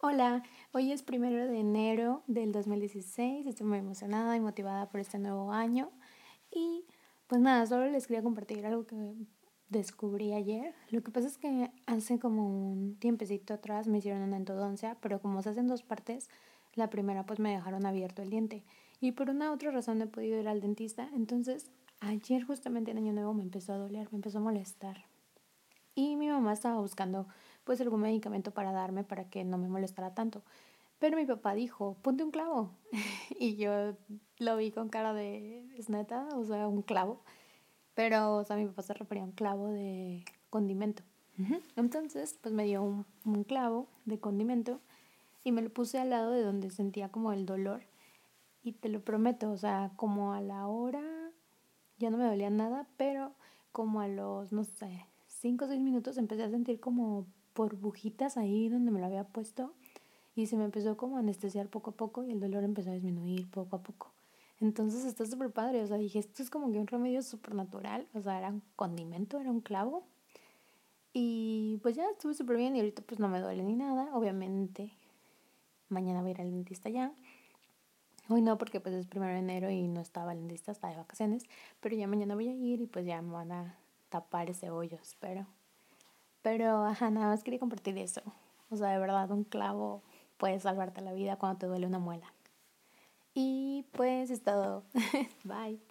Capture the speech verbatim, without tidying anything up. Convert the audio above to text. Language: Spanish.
Hola, hoy es primero de enero del dos mil dieciséis. Estoy muy emocionada y motivada por este nuevo año. Y pues nada, solo les quería compartir algo que descubrí ayer. Lo que pasa es que hace como un tiempecito atrás me hicieron una endodoncia, pero como se hacen dos partes, la primera pues me dejaron abierto el diente. Y por una u otra razón no he podido ir al dentista. Entonces ayer justamente en Año Nuevo me empezó a doler, me empezó a molestar. Y mi mamá estaba buscando pues algún medicamento para darme para que no me molestara tanto. Pero mi papá dijo, ponte un clavo. Y yo lo vi con cara de, ¿es neta? O sea, un clavo. Pero, o sea, mi papá se refería a un clavo de condimento. Ujú. Entonces, pues me dio un, un clavo de condimento y me lo puse al lado de donde sentía como el dolor. Y te lo prometo, o sea, como a la hora ya no me dolía nada, pero como a los, no sé, cinco o seis minutos empecé a sentir como burbujitas ahí donde me lo había puesto y se me empezó como a anestesiar poco a poco y el dolor empezó a disminuir poco a poco. Entonces está súper padre, o sea, dije, esto es como que un remedio súper natural, o sea, era un condimento, era un clavo. Y pues ya estuve súper bien y ahorita pues no me duele ni nada, obviamente mañana voy a ir al dentista ya. Hoy no, porque pues es primero de enero y no estaba el dentista, estaba de vacaciones, pero ya mañana voy a ir y pues ya me van a tapar ese hoyo, espero. Pero, ajá, nada más quería compartir eso. O sea, de verdad, un clavo puede salvarte la vida cuando te duele una muela. Y pues es todo. Bye.